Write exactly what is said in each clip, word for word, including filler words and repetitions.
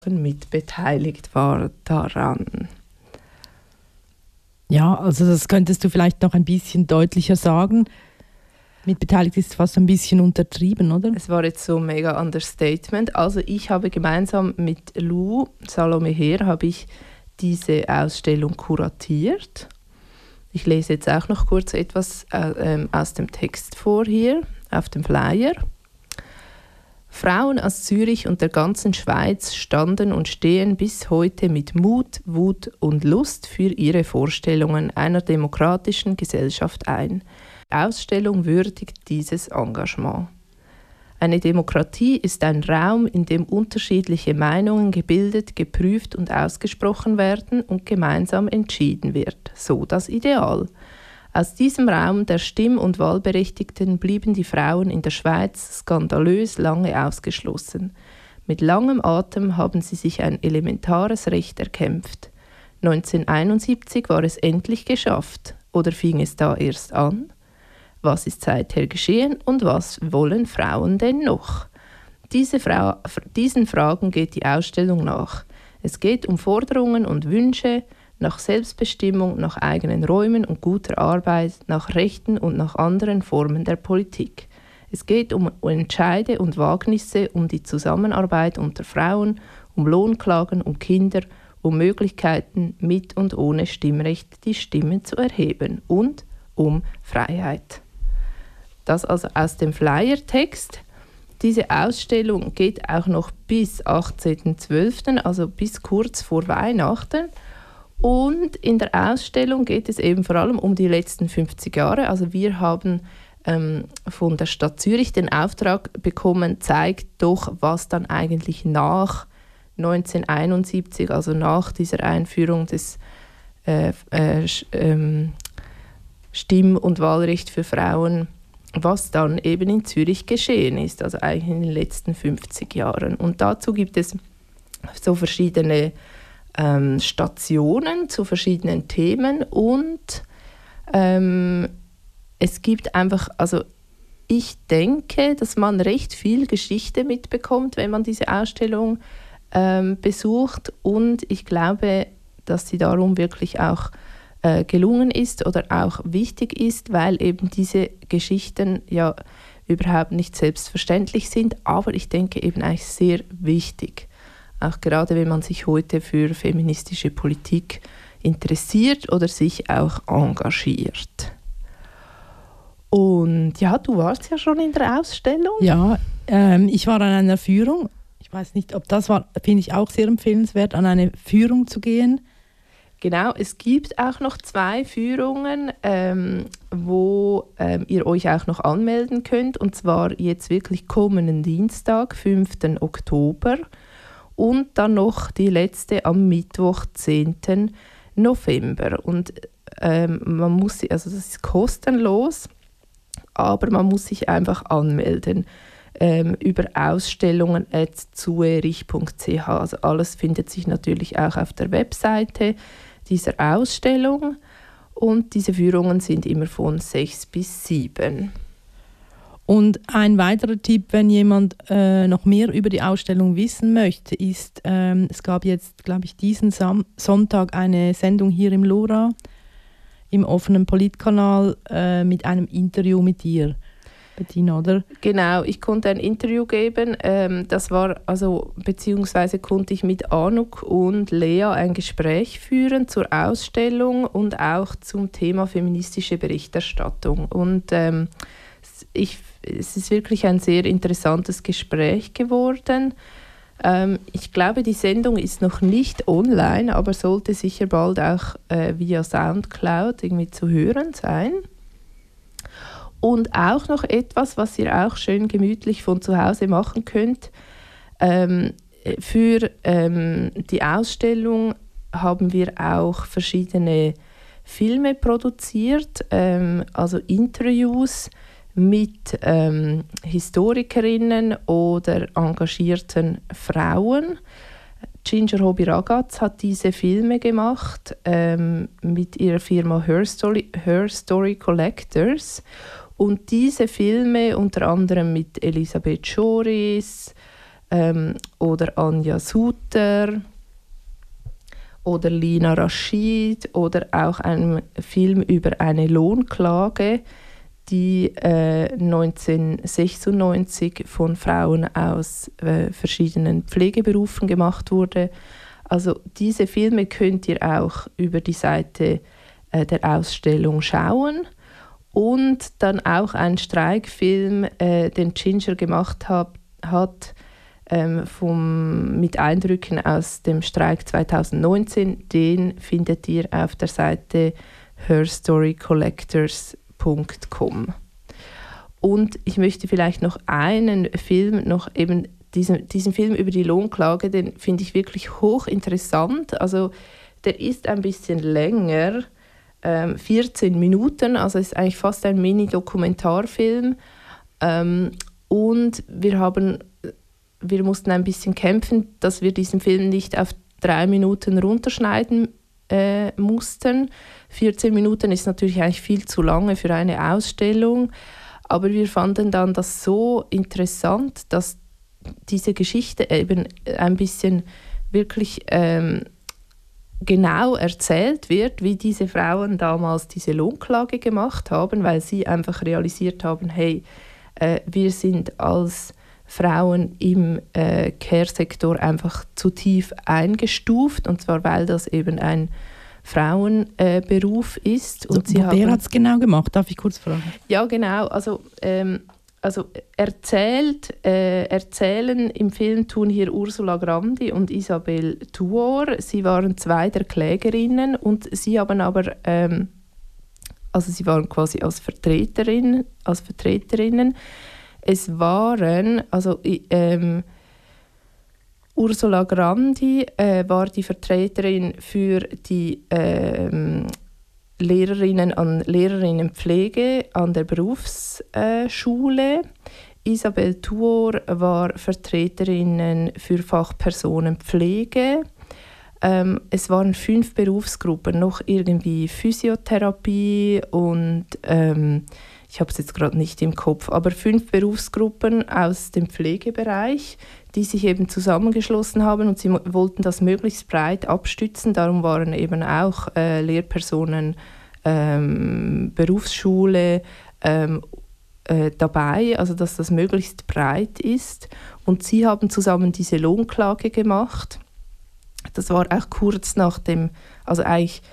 mit beteiligt war daran. Ja, also das könntest du vielleicht noch ein bisschen deutlicher sagen. Mit beteiligt ist fast ein bisschen untertrieben, oder? Es war jetzt so ein mega Understatement. Also ich habe gemeinsam mit Lou Salome Heer habe ich diese Ausstellung kuratiert. Ich lese jetzt auch noch kurz etwas äh, aus dem Text vor hier auf dem Flyer. Frauen aus Zürich und der ganzen Schweiz standen und stehen bis heute mit Mut, Wut und Lust für ihre Vorstellungen einer demokratischen Gesellschaft ein. Die Ausstellung würdigt dieses Engagement. Eine Demokratie ist ein Raum, in dem unterschiedliche Meinungen gebildet, geprüft und ausgesprochen werden und gemeinsam entschieden wird. So das Ideal. Aus diesem Raum der Stimm- und Wahlberechtigten blieben die Frauen in der Schweiz skandalös lange ausgeschlossen. Mit langem Atem haben sie sich ein elementares Recht erkämpft. neunzehnhunderteinundsiebzig war es endlich geschafft. Oder fing es da erst an? Was ist seither geschehen und was wollen Frauen denn noch? Diese Fra- diesen Fragen geht die Ausstellung nach. Es geht um Forderungen und Wünsche, nach Selbstbestimmung, nach eigenen Räumen und guter Arbeit, nach Rechten und nach anderen Formen der Politik. Es geht um Entscheide und Wagnisse, um die Zusammenarbeit unter Frauen, um Lohnklagen, um Kinder, um Möglichkeiten, mit und ohne Stimmrecht die Stimme zu erheben und um Freiheit. Das also aus dem Flyer-Text. Diese Ausstellung geht auch noch bis achtzehnten zwölften, also bis kurz vor Weihnachten. Und in der Ausstellung geht es eben vor allem um die letzten fünfzig Jahre. Also wir haben ähm, von der Stadt Zürich den Auftrag bekommen, zeigt doch, was dann eigentlich nach neunzehnhunderteinundsiebzig, also nach dieser Einführung des äh, äh, ähm, Stimm- und Wahlrecht für Frauen, was dann eben in Zürich geschehen ist, also eigentlich in den letzten fünfzig Jahren. Und dazu gibt es so verschiedene ähm, Stationen zu verschiedenen Themen und ähm, es gibt einfach, also ich denke, dass man recht viel Geschichte mitbekommt, wenn man diese Ausstellung ähm, besucht, und ich glaube, dass sie darum wirklich auch äh, gelungen ist oder auch wichtig ist, weil eben diese Geschichten ja überhaupt nicht selbstverständlich sind, aber ich denke eben eigentlich sehr wichtig. Auch gerade wenn man sich heute für feministische Politik interessiert oder sich auch engagiert. Und ja, du warst ja schon in der Ausstellung. Ja, ähm, ich war an einer Führung. Ich weiß nicht, ob das war, finde ich auch sehr empfehlenswert, an eine Führung zu gehen. Genau, es gibt auch noch zwei Führungen, ähm, wo ähm, ihr euch auch noch anmelden könnt. Und zwar jetzt wirklich kommenden Dienstag, fünften Oktober. Und dann noch die letzte am Mittwoch, zehnten November. Und ähm, man muss, also das ist kostenlos, aber man muss sich einfach anmelden ähm, über ausstellungen at zuerich punkt c h. Also alles findet sich natürlich auch auf der Webseite dieser Ausstellung. Und diese Führungen sind immer von sechs bis sieben. Und ein weiterer Tipp, wenn jemand äh, noch mehr über die Ausstellung wissen möchte, ist, ähm, es gab jetzt, glaube ich, diesen Sam- Sonntag eine Sendung hier im LoRa, im offenen Politkanal, äh, mit einem Interview mit dir, Bettina, oder? Genau, ich konnte ein Interview geben. Ähm, das war, also, beziehungsweise konnte ich mit Anuk und Lea ein Gespräch führen zur Ausstellung und auch zum Thema feministische Berichterstattung. Und ähm, ich, es ist wirklich ein sehr interessantes Gespräch geworden. Ähm, ich glaube, die Sendung ist noch nicht online, aber sollte sicher bald auch äh, via Soundcloud irgendwie zu hören sein. Und auch noch etwas, was ihr auch schön gemütlich von zu Hause machen könnt. Ähm, für ähm, die Ausstellung haben wir auch verschiedene Filme produziert, ähm, also Interviews mit ähm, Historikerinnen oder engagierten Frauen. Ginger Hobby Ragaz hat diese Filme gemacht ähm, mit ihrer Firma Her Story, Her Story Collectors. Und diese Filme, unter anderem mit Elisabeth Schoris, ähm, oder Anja Suter oder Lina Rashid oder auch einem Film über eine Lohnklage, die äh, neunzehnhundertsechsundneunzig von Frauen aus äh, verschiedenen Pflegeberufen gemacht wurde. Also diese Filme könnt ihr auch über die Seite äh, der Ausstellung schauen. Und dann auch ein Streikfilm, äh, den Ginger gemacht hab, hat, ähm, vom, mit Eindrücken aus dem Streik zweitausendneunzehn. Den findet ihr auf der Seite her story collectors punkt com. Und ich möchte vielleicht noch einen Film, noch eben diesen, diesen Film über die Lohnklage, den finde ich wirklich hochinteressant. Also der ist ein bisschen länger, ähm, vierzehn Minuten, also ist eigentlich fast ein Mini-Dokumentarfilm. Ähm, und wir haben, wir mussten ein bisschen kämpfen, dass wir diesen Film nicht auf drei Minuten runterschneiden äh, mussten. vierzehn Minuten ist natürlich eigentlich viel zu lange für eine Ausstellung, aber wir fanden dann das so interessant, dass diese Geschichte eben ein bisschen wirklich ähm, genau erzählt wird, wie diese Frauen damals diese Lohnklage gemacht haben, weil sie einfach realisiert haben, hey, äh, wir sind als Frauen im äh, Care-Sektor einfach zu tief eingestuft, und zwar, weil das eben ein Frauenberuf äh, ist. Und so, sie wer haben, hat es genau gemacht? Darf ich kurz fragen? Ja, genau. Also, ähm, also erzählt, äh, erzählen im Film tun hier Ursula Grandi und Isabel Tuor. Sie waren zwei der Klägerinnen und sie haben aber, ähm, also sie waren quasi als Vertreterin, als Vertreterinnen. Es waren, also ähm, Ursula Grandi äh, war die Vertreterin für die ähm, Lehrerinnen an Lehrerinnenpflege an der Berufsschule. Isabel Tuor war Vertreterin für Fachpersonenpflege. Ähm, es waren fünf Berufsgruppen, noch irgendwie Physiotherapie und ähm, ich habe es jetzt gerade nicht im Kopf, aber fünf Berufsgruppen aus dem Pflegebereich, die sich eben zusammengeschlossen haben, und sie wollten das möglichst breit abstützen. Darum waren eben auch äh, Lehrpersonen, ähm, Berufsschule ähm, äh, dabei, also dass das möglichst breit ist. Und sie haben zusammen diese Lohnklage gemacht. Das war auch kurz nach dem, also eigentlich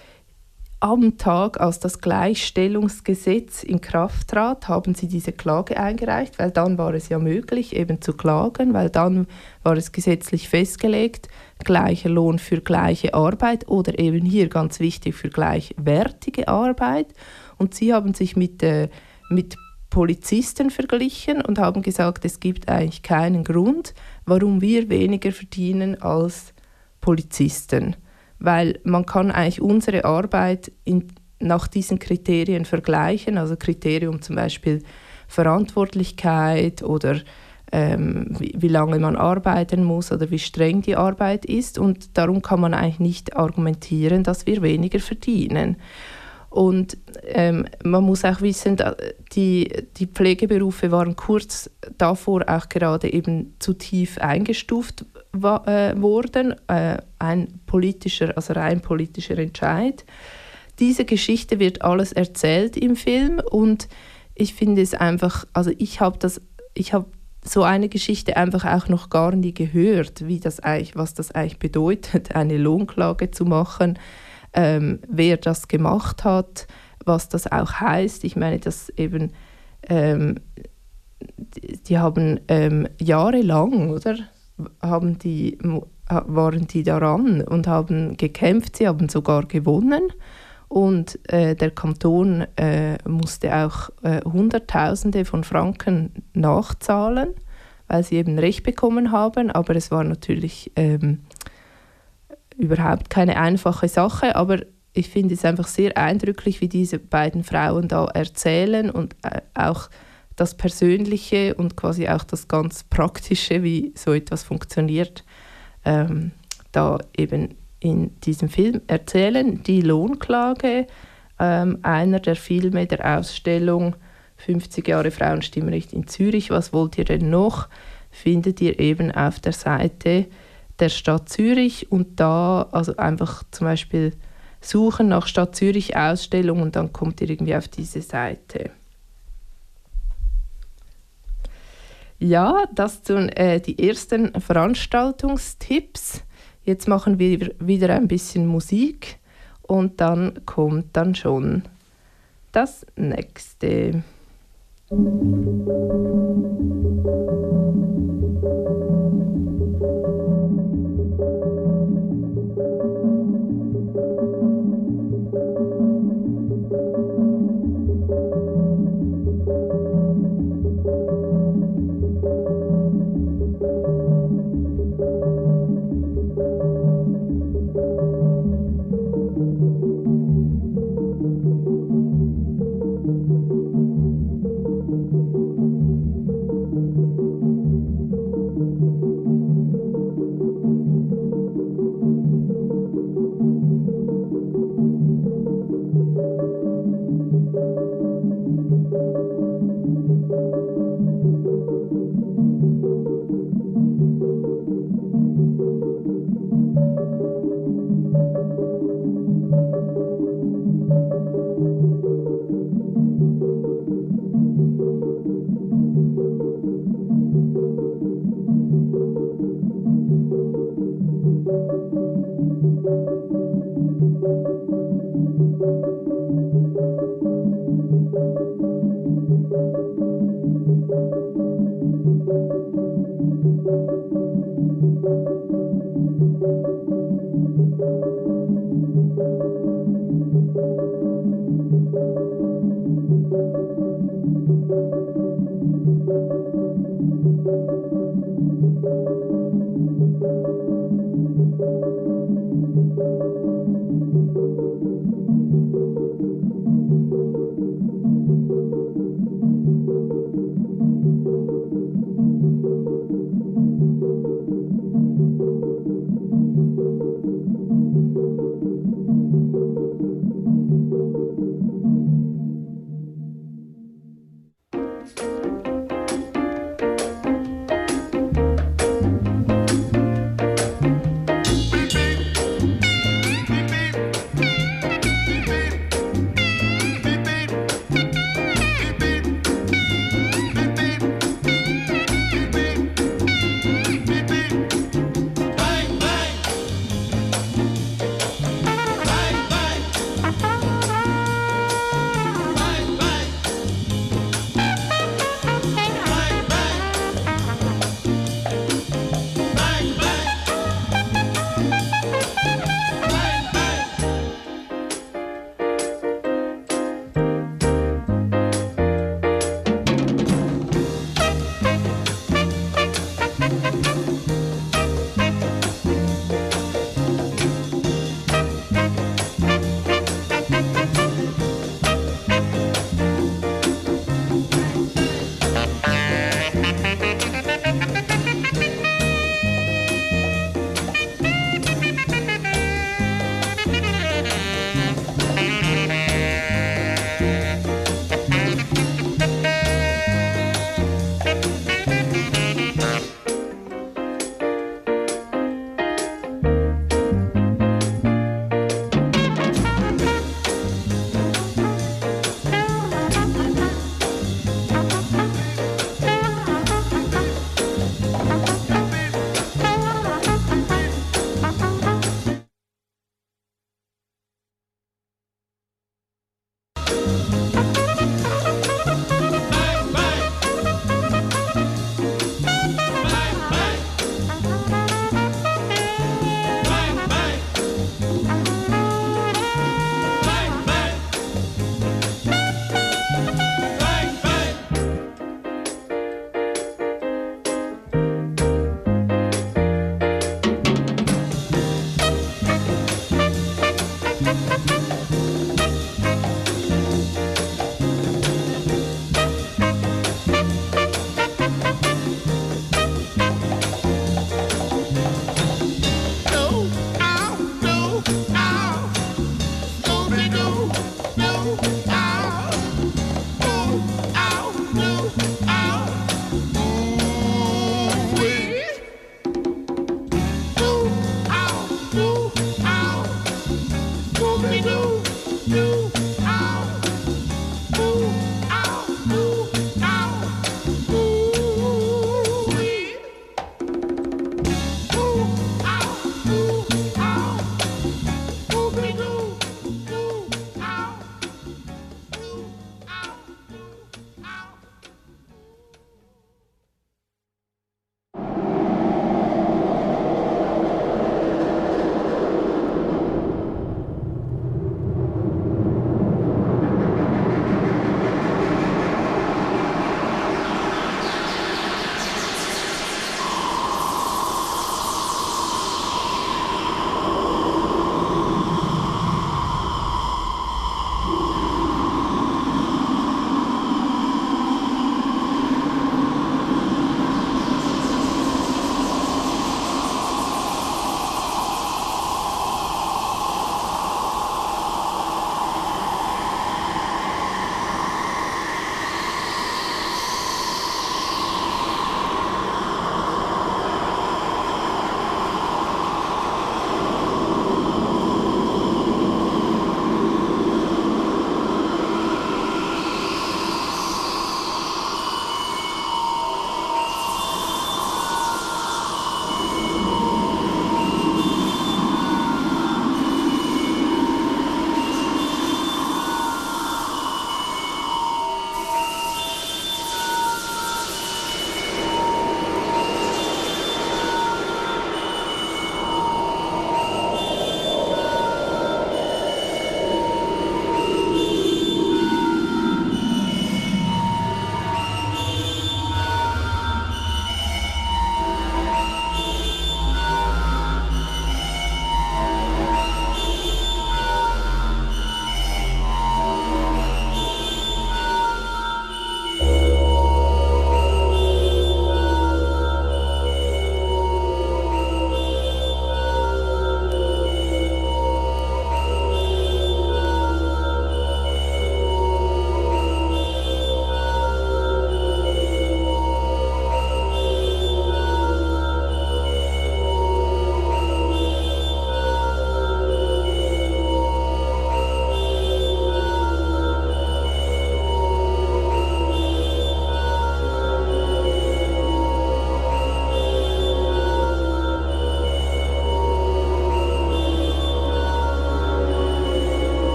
am Tag, als das Gleichstellungsgesetz in Kraft trat, haben sie diese Klage eingereicht, weil dann war es ja möglich, eben zu klagen, weil dann war es gesetzlich festgelegt, gleicher Lohn für gleiche Arbeit oder eben hier ganz wichtig für gleichwertige Arbeit. Und sie haben sich mit, äh, mit Polizisten verglichen und haben gesagt, es gibt eigentlich keinen Grund, warum wir weniger verdienen als Polizisten. Weil man kann eigentlich unsere Arbeit in, nach diesen Kriterien vergleichen, also Kriterium zum Beispiel Verantwortlichkeit oder ähm, wie, wie lange man arbeiten muss oder wie streng die Arbeit ist, und darum kann man eigentlich nicht argumentieren, dass wir weniger verdienen. Und ähm, man muss auch wissen, die, die Pflegeberufe waren kurz davor auch gerade eben zu tief eingestuft wa- äh, worden, äh, ein politischer, also rein politischer Entscheid. Diese Geschichte wird alles erzählt im Film, und ich finde es einfach, also ich habe das, ich habe so eine Geschichte einfach auch noch gar nie gehört, wie das eigentlich, was das eigentlich bedeutet, eine Lohnklage zu machen. Ähm, wer das gemacht hat, was das auch heißt. Ich meine, dass eben ähm, die, die haben ähm, jahrelang, oder, haben die, waren die daran und haben gekämpft. Sie haben sogar gewonnen, und äh, der Kanton äh, musste auch äh, Hunderttausende von Franken nachzahlen, weil sie eben Recht bekommen haben. Aber es war natürlich ähm, überhaupt keine einfache Sache, aber ich finde es einfach sehr eindrücklich, wie diese beiden Frauen da erzählen, und äh, auch das Persönliche und quasi auch das ganz Praktische, wie so etwas funktioniert, ähm, da eben in diesem Film erzählen. Die Lohnklage, ähm, einer der Filme der Ausstellung fünfzig Jahre Frauenstimmrecht in Zürich, was wollt ihr denn noch, findet ihr eben auf der Seite der Stadt Zürich und da also einfach zum Beispiel suchen nach Stadt Zürich Ausstellung und dann kommt ihr irgendwie auf diese Seite. Ja, das sind äh, die ersten Veranstaltungstipps. Jetzt machen wir wieder ein bisschen Musik und dann kommt dann schon das nächste.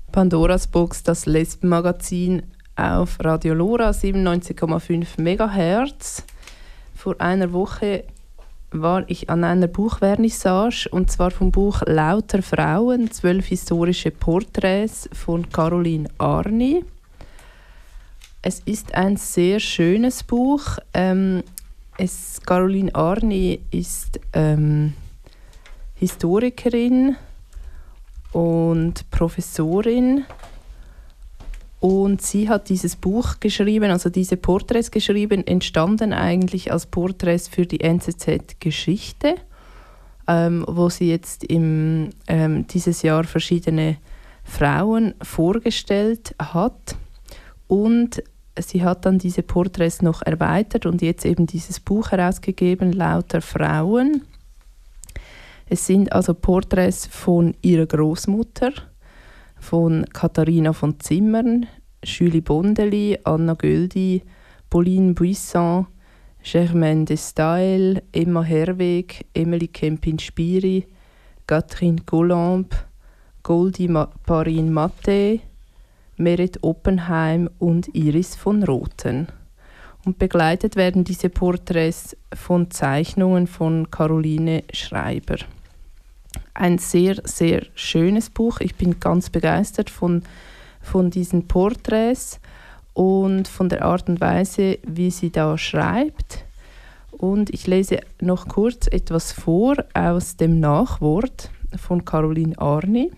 Pandoras Box, das Lesbenmagazin auf Radio Lora siebenundneunzig Komma fünf Megahertz. Vor einer Woche war ich an einer Buchvernissage, und zwar vom Buch «Lauter Frauen, zwölf historische Porträts» von Caroline Arni. Es ist ein sehr schönes Buch. Ähm, es, Caroline Arni ist ähm, Historikerin und Professorin, und sie hat dieses Buch geschrieben, also diese Porträts geschrieben, entstanden eigentlich als Porträts für die N Z Z Geschichte, ähm, wo sie jetzt im, ähm, dieses Jahr verschiedene Frauen vorgestellt hat, und sie hat dann diese Porträts noch erweitert und jetzt eben dieses Buch herausgegeben, «Lauter Frauen». Es sind also Porträts von ihrer Großmutter, von Katharina von Zimmern, Julie Bondeli, Anna Göldi, Pauline Buisson, Germaine Destael, Emma Herweg, Emily Kempin-Spiri, Catherine Gollamb, Goldi Parin-Matte, Meret Oppenheim und Iris von Rothen. Und begleitet werden diese Porträts von Zeichnungen von Caroline Schreiber. Ein sehr, sehr schönes Buch. Ich bin ganz begeistert von, von diesen Porträts und von der Art und Weise, wie sie da schreibt. Und ich lese noch kurz etwas vor aus dem Nachwort von Caroline Arni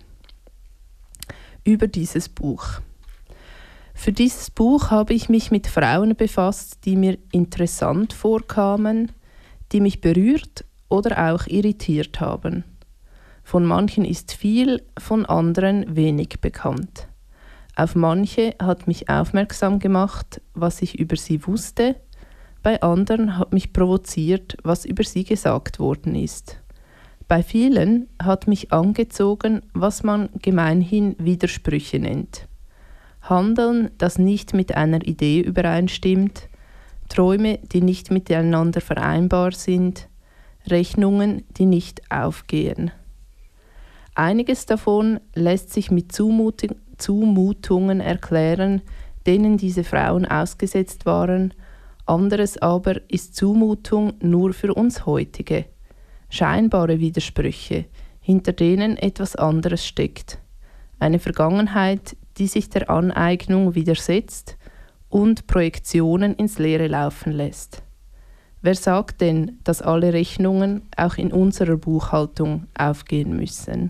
über dieses Buch. Für dieses Buch habe ich mich mit Frauen befasst, die mir interessant vorkamen, die mich berührt oder auch irritiert haben. Von manchen ist viel, von anderen wenig bekannt. Auf manche hat mich aufmerksam gemacht, was ich über sie wusste, bei anderen hat mich provoziert, was über sie gesagt worden ist. Bei vielen hat mich angezogen, was man gemeinhin Widersprüche nennt. Handeln, das nicht mit einer Idee übereinstimmt, Träume, die nicht miteinander vereinbar sind, Rechnungen, die nicht aufgehen. Einiges davon lässt sich mit Zumutung, Zumutungen erklären, denen diese Frauen ausgesetzt waren, anderes aber ist Zumutung nur für uns heutige. Scheinbare Widersprüche, hinter denen etwas anderes steckt. Eine Vergangenheit, die sich der Aneignung widersetzt und Projektionen ins Leere laufen lässt. Wer sagt denn, dass alle Rechnungen auch in unserer Buchhaltung aufgehen müssen?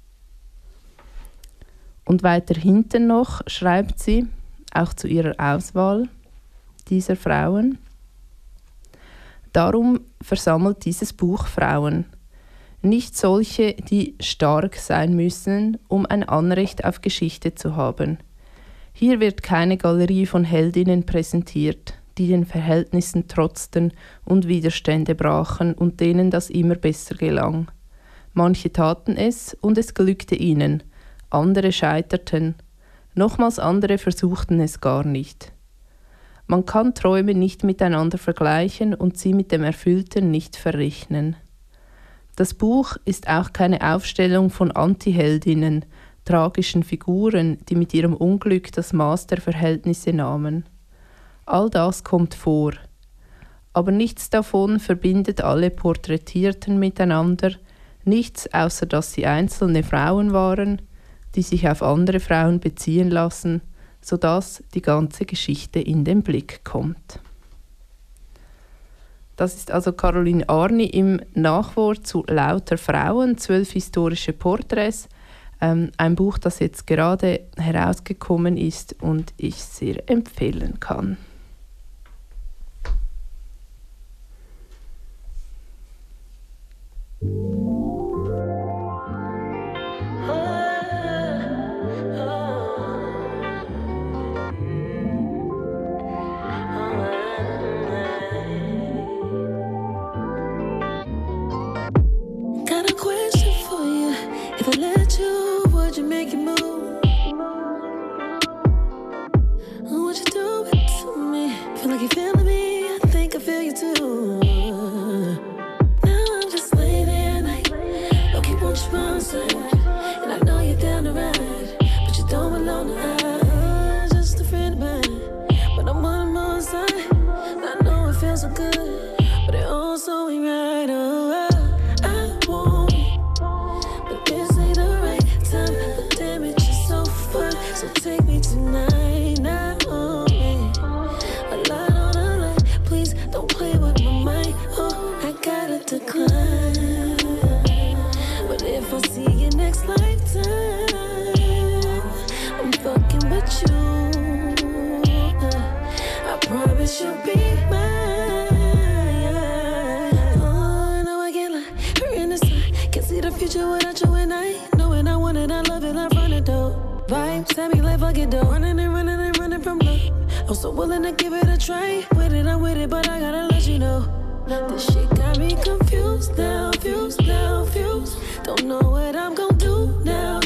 Und weiter hinten noch schreibt sie, auch zu ihrer Auswahl dieser Frauen: Darum versammelt dieses Buch Frauen, nicht solche, die stark sein müssen, um ein Anrecht auf Geschichte zu haben. Hier wird keine Galerie von Heldinnen präsentiert, die den Verhältnissen trotzten und Widerstände brachen und denen das immer besser gelang. Manche taten es und es glückte ihnen, andere scheiterten, nochmals andere versuchten es gar nicht. Man kann Träume nicht miteinander vergleichen und sie mit dem Erfüllten nicht verrechnen. Das Buch ist auch keine Aufstellung von Antiheldinnen, tragischen Figuren, die mit ihrem Unglück das Maß der Verhältnisse nahmen. All das kommt vor. Aber nichts davon verbindet alle Porträtierten miteinander, nichts außer dass sie einzelne Frauen waren, die sich auf andere Frauen beziehen lassen, sodass die ganze Geschichte in den Blick kommt. Das ist also Caroline Arni im Nachwort zu «Lauter Frauen, zwölf historische Porträts», ähm, ein Buch, das jetzt gerade herausgekommen ist und ich sehr empfehlen kann. And I know you're down to ride, but you don't Tell me like fuck it though. Running and running and running from love. I'm so willing to give it a try. With it, I'm with it, but I gotta let you know. This shit got me confused now, fused now, fused. Don't know what I'm gonna do now.